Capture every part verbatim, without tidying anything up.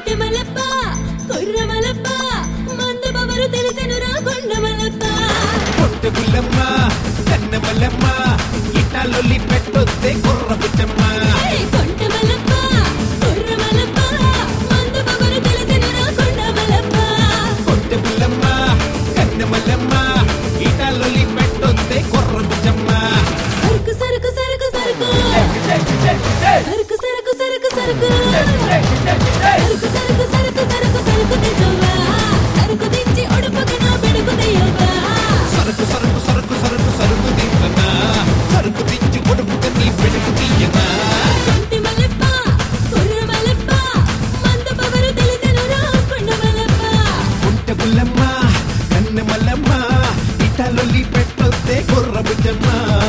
కొంటమలప్ప కొర్రమలప్ప మంద బవరు తెలిసెనురా కొండమలప్ప పొట్టె బుల్లమ్మ కన్నమలమ్మ ఇటాలొల్లి పెట్టొద్దే కొర్ర బుచ్చమ్మ కొంటమలప్ప కొర్రమలప్ప మంద బవరు తెలిసెనురా కొండమలప్ప పొట్టె బుల్లమ్మ కన్నమలమ్మ ఇటాలొల్లి పెట్టొద్దే కొర్ర బుచ్చమ్మ సరుకు సరుకు సరుకు సరుకు సరుకు సరుకు సరుకు సరుకు సరుకు సరుకు సరుకు సరుకు సరుకు తెచ్చవా సరుకు తెచ్చి ఒడుపుకి నా పెడుకు తెయ్యవా సరుకు సరుకు సరుకు సరుకు సరుకు దించనా సరుకు దించి కొడుకు నీ పెడుకు తీయనా కొంటి మల్లెప్ప కొర్ర మల్లెప్ప మంద బవరు తెలిసెనురా కొండ మల్లెప్ప పొట్టె బుల్లమ్మ కన్నమలమ్మ ఇటాలొల్లి పెట్టొద్దే కొర్ర బుచ్చమ్మ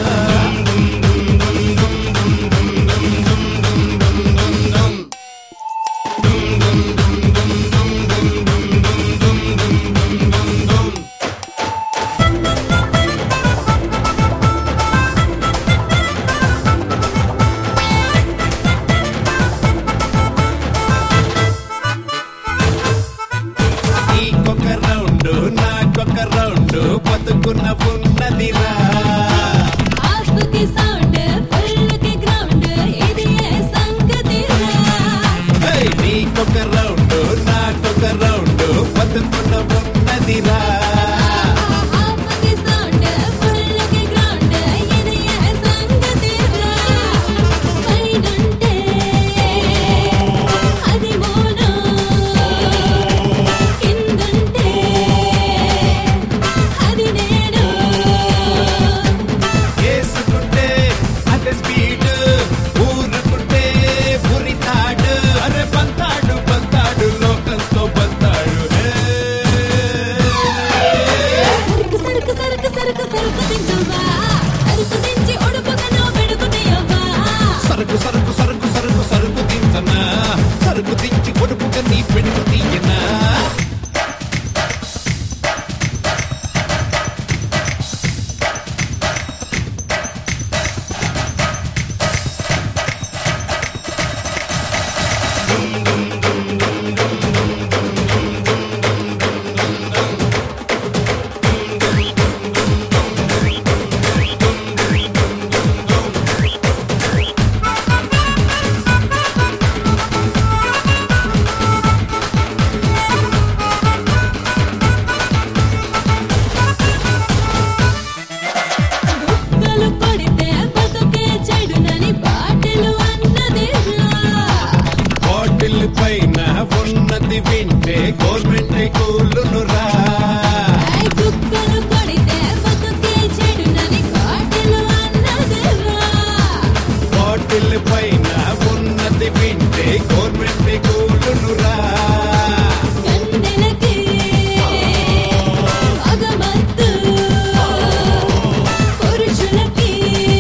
నీకొక రౌండ్ నాకొక రౌండ్ బతుకున్న ఉన్నదిరా ఆస్పుకి సౌండ్ ఫుల్కి గ్రౌండ్ ఇది ఏ సంగతిరా హే నీకొక రౌండ్ నాకొక రౌండ్ బతుకున్న ఉన్నదిరా ఆస్పుకి సౌండ్ ఫుల్కి గ్రౌండ్ ఇది ఏ సంగతిరా పైనుంటే అది మోనో కిందుంటే అది నేను వేసుకుంటే అదే స్పీడ్ ఊరుకుంటే ఉరితాడు అరే బంతాడు బంతాడు లోకంతో బంతాడు సరుకు సరుకు సరుకు సరుకు సరుకు దించవా సరుకు దించి ఒడుపుగా నా పెడుకు తెయ్యవా సరుకు సరుకు సరుకు సరుకు సరుకు దించనా సరుకు దించి కొడుకుగా నీ పెడుకు తీయనా బుక్కలు కొడితే బతుకే చెడునని బాటలు అన్నదిరా బాటిల్ పైన ఉన్నది వింటే గవర్నమెంట్ కూలునురా ఐ బుక్కలు కొడితే బతుకే చెడునని బాటలు అన్నదిరా బాటిల్ పైన ఉన్నది వింటే గవర్నమెంట్ కూలునురా గండెలకి అగమత్తు పురుషులకి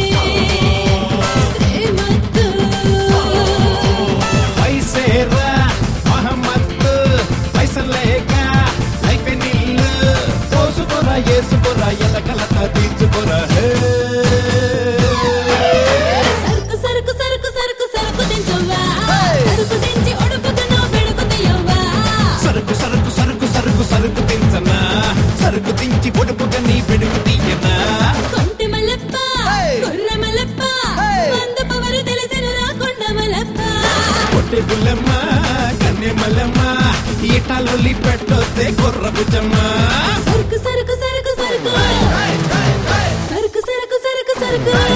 శ్రీమత్తు పైసేరా మహమ్మద్ పైసలేక లైఫ్ నీళ్ళు పోసుకోరా ఏసుకోరా ఎలకలత తీర్చుకోరా సరుకు సరుకు సరుకు సరుకు సరుకు దించవా సరుకు దించి ఒడుపుగా నా పెడుకు తెయ్యవా సరుకు సరుకు సరుకు సరుకు సరుకు దించనా సరుకు దించి పొడుపుగా నీ పెడుకు తీయనా కొంటి మల్లెప్ప కొర్ర మల్లెప్ప మంద పవరు తెలిసెనురా కొండ మల్లెప్ప పొట్టె బుల్లమ్మ కన్నెమల్లమ్మ ఈటాలొల్లి పెట్టొద్దే కొర్ర బుచ్చమ్మ సరుకు సరుకు సరుకు సరుకు సరుకు సరుకు సరుకు సరుకు